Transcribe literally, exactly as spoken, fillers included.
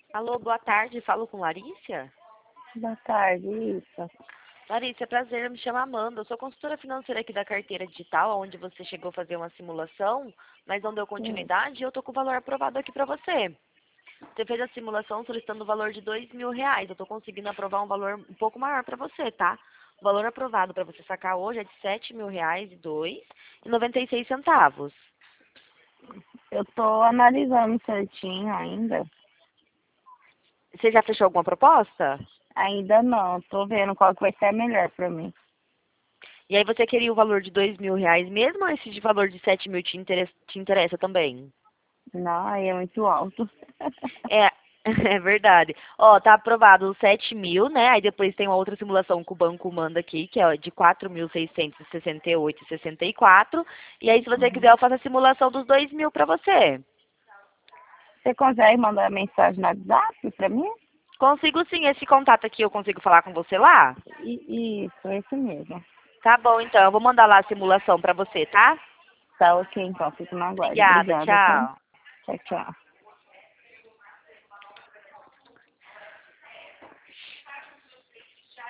Alô, boa tarde, falo com Larissa? Boa tarde, isso. Larissa, prazer, me chamo Amanda, eu sou consultora financeira aqui da Carteira Digital, onde você chegou a fazer uma simulação, mas não deu Sim. continuidade e eu tô com o valor aprovado aqui pra você. Você fez a simulação solicitando o valor de dois mil reais, eu tô conseguindo aprovar um valor um pouco maior pra você, tá? O valor aprovado pra você sacar hoje é de sete mil reais e dois e noventa e seis centavos. Eu tô analisando certinho ainda. Você já fechou alguma proposta? Ainda não, tô vendo qual que vai ser a melhor pra mim. E aí você queria o valor de dois mil reais mesmo ou esse de valor de sete mil te interessa, te interessa também? Não, aí é muito alto. É, é verdade. Ó, tá aprovado os sete mil, né? Aí depois tem uma outra simulação que o banco manda aqui, que é de quatro mil seiscentos e sessenta e oito vírgula sessenta e quatro. E aí, se você quiser, Uhum. eu faço a simulação dos dois mil pra você. Você consegue mandar mensagem no WhatsApp pra mim? Consigo sim, esse contato aqui eu consigo falar com você lá? I- Isso, esse mesmo. Tá bom, então. Eu vou mandar lá a simulação pra você, tá? Tá ok, então, fico no aguardo. Obrigada, Obrigada, tá? tchau. Tchau, tchau.